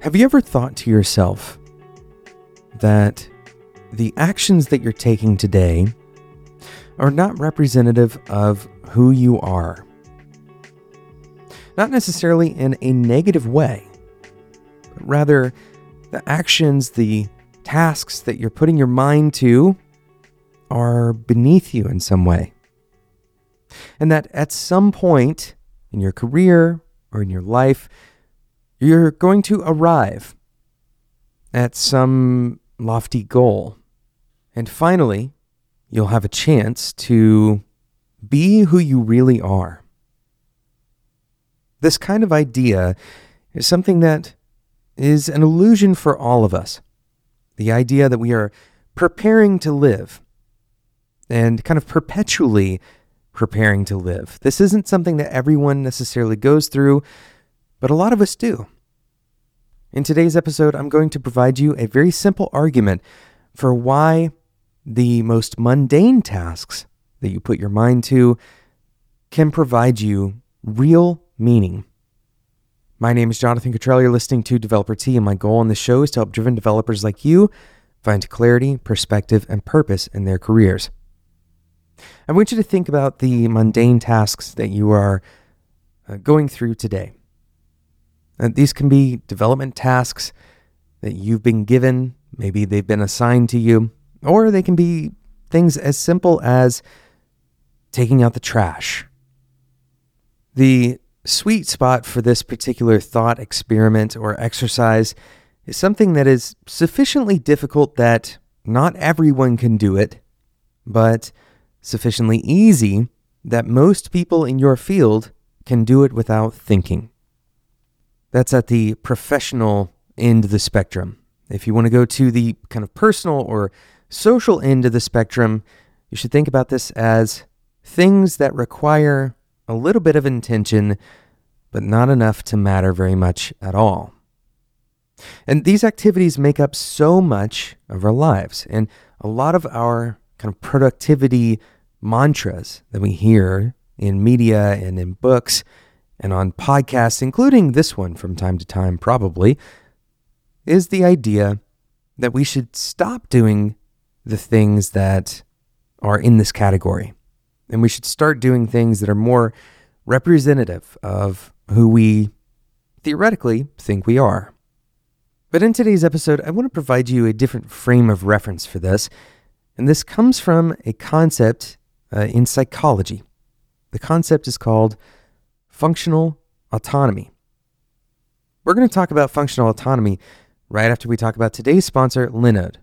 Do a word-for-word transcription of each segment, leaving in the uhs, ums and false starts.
Have you ever thought to yourself that the actions that you're taking today are not representative of who you are? Not necessarily in a negative way, but rather the actions, the tasks that you're putting your mind to are beneath you in some way. And that at some point in your career or in your life, you're going to arrive at some lofty goal. And finally, you'll have a chance to be who you really are. This kind of idea is something that is an illusion for all of us. The idea that we are preparing to live and kind of perpetually preparing to live. This isn't something that everyone necessarily goes through, but a lot of us do. In today's episode, I'm going to provide you a very simple argument for why the most mundane tasks that you put your mind to can provide you real meaning. My name is Jonathan Cottrell. You're listening to Developer T, and my goal on the show is to help driven developers like you find clarity, perspective, and purpose in their careers. I want you to think about the mundane tasks that you are uh, going through today. Uh, these can be development tasks that you've been given, maybe they've been assigned to you, or they can be things as simple as taking out the trash. The sweet spot for this particular thought experiment or exercise is something that is sufficiently difficult that not everyone can do it, but sufficiently easy that most people in your field can do it without thinking. That's at the professional end of the spectrum. If you want to go to the kind of personal or social end of the spectrum, you should think about this as things that require a little bit of intention, but not enough to matter very much at all. And these activities make up so much of our lives, and a lot of our kind of productivity mantras that we hear in media and in books and on podcasts, including this one from time to time probably, is the idea that we should stop doing the things that are in this category. And we should start doing things that are more representative of who we theoretically think we are. But in today's episode, I want to provide you a different frame of reference for this. And this comes from a concept uh, in psychology. The concept is called functional autonomy. We're going to talk about functional autonomy right after we talk about today's sponsor, Linode.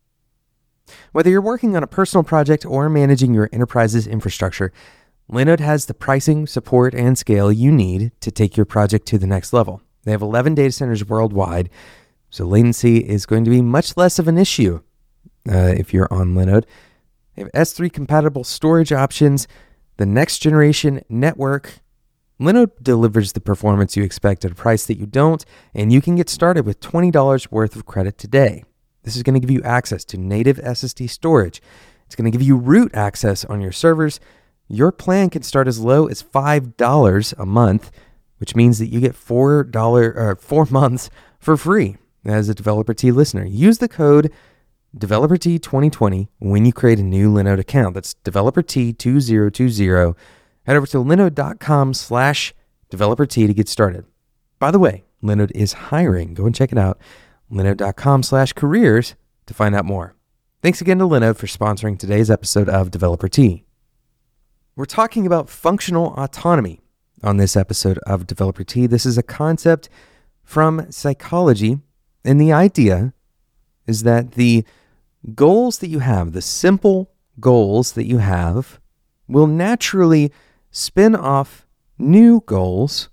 Whether you're working on a personal project or managing your enterprise's infrastructure, Linode has the pricing, support, and scale you need to take your project to the next level. They have eleven data centers worldwide, so latency is going to be much less of an issue uh, if you're on Linode. They have S three compatible storage options, the next generation network. Linode delivers the performance you expect at a price that you don't, and you can get started with twenty dollars worth of credit today. This is going to give you access to native S S D storage. It's going to give you root access on your servers. Your plan can start as low as five dollars a month, which means that you get four dollars or four months for free as a Developer T listener. Use the code Developer T twenty twenty when you create a new Linode account. That's Developer T twenty twenty. Head over to linode.com slash Developer T to get started. By the way, Linode is hiring. Go and check it out. Linode.com slash careers to find out more. Thanks again to Linode for sponsoring today's episode of Developer T. We're talking about functional autonomy on this episode of Developer T. This is a concept from psychology, and the idea is that the goals that you have, the simple goals that you have, will naturally spin off new goals,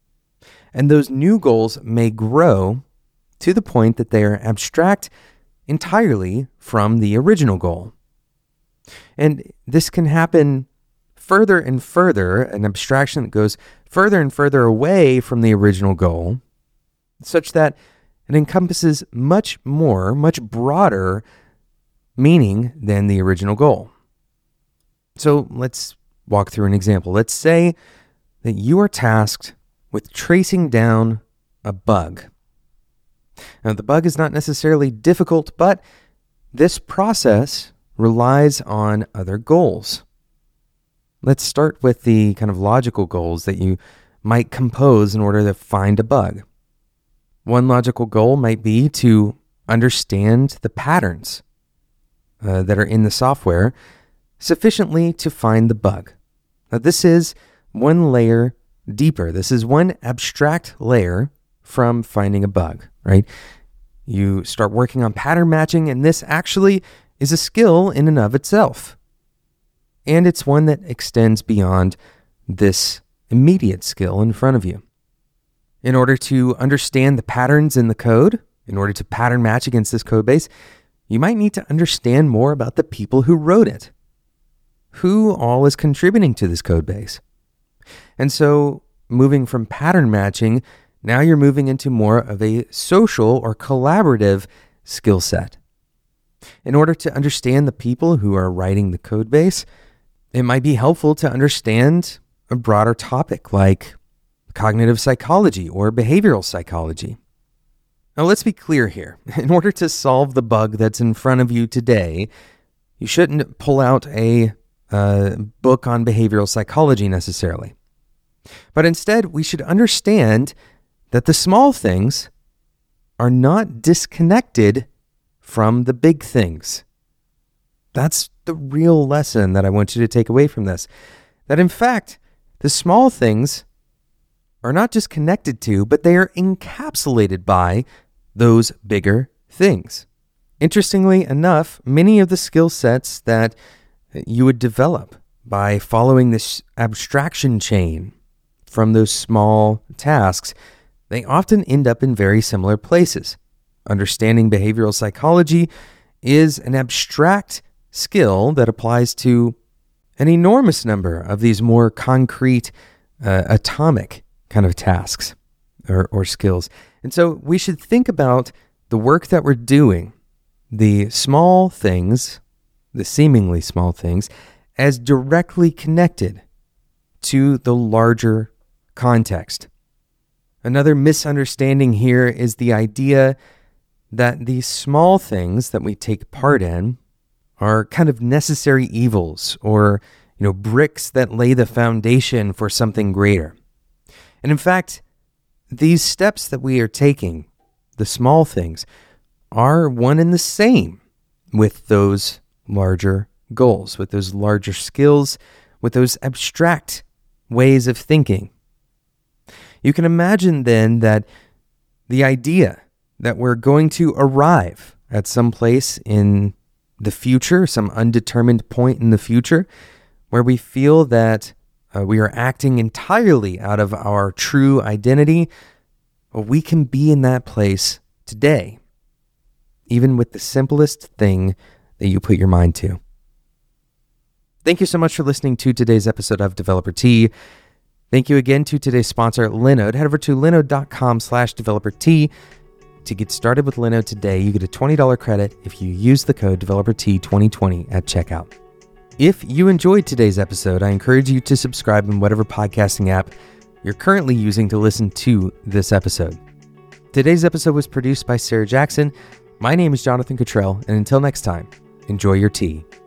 and those new goals may grow to the point that they are abstract entirely from the original goal. And this can happen further and further, an abstraction that goes further and further away from the original goal, such that it encompasses much more, much broader meaning than the original goal. So let's walk through an example. Let's say that you are tasked with tracing down a bug. Now, the bug is not necessarily difficult, but this process relies on other goals. Let's start with the kind of logical goals that you might compose in order to find a bug. One logical goal might be to understand the patterns uh, that are in the software sufficiently to find the bug. Now, this is one layer deeper. This is one abstract layer from finding a bug, right? You start working on pattern matching, and this actually is a skill in and of itself. And it's one that extends beyond this immediate skill in front of you. In order to understand the patterns in the code, in order to pattern match against this code base, you might need to understand more about the people who wrote it. Who all is contributing to this code base? And so moving from pattern matching, now you're moving into more of a social or collaborative skill set. In order to understand the people who are writing the code base, it might be helpful to understand a broader topic like cognitive psychology or behavioral psychology. Now, let's be clear here. In order to solve the bug that's in front of you today, you shouldn't pull out a uh, book on behavioral psychology necessarily. But instead, we should understand that the small things are not disconnected from the big things. That's the real lesson that I want you to take away from this. That in fact, the small things are not just connected to, but they are encapsulated by those bigger things. Interestingly enough, many of the skill sets that you would develop by following this abstraction chain from those small tasks, they often end up in very similar places. Understanding behavioral psychology is an abstract skill that applies to an enormous number of these more concrete, uh, atomic kind of tasks or, or skills. And so we should think about the work that we're doing, the small things, the seemingly small things, as directly connected to the larger context. Another misunderstanding here is the idea that these small things that we take part in are kind of necessary evils or, you know, bricks that lay the foundation for something greater. And in fact, these steps that we are taking, the small things, are one and the same with those larger goals, with those larger skills, with those abstract ways of thinking. You can imagine then that the idea that we're going to arrive at some place in the future, some undetermined point in the future, where we feel that uh, we are acting entirely out of our true identity, well, we can be in that place today, even with the simplest thing that you put your mind to. Thank you so much for listening to today's episode of Developer Tea. Thank you again to today's sponsor, Linode. Head over to linode.com slash developer T. To get started with Linode today, you get a twenty dollars credit if you use the code developer T twenty twenty at checkout. If you enjoyed today's episode, I encourage you to subscribe in whatever podcasting app you're currently using to listen to this episode. Today's episode was produced by Sarah Jackson. My name is Jonathan Cottrell, and until next time, enjoy your tea.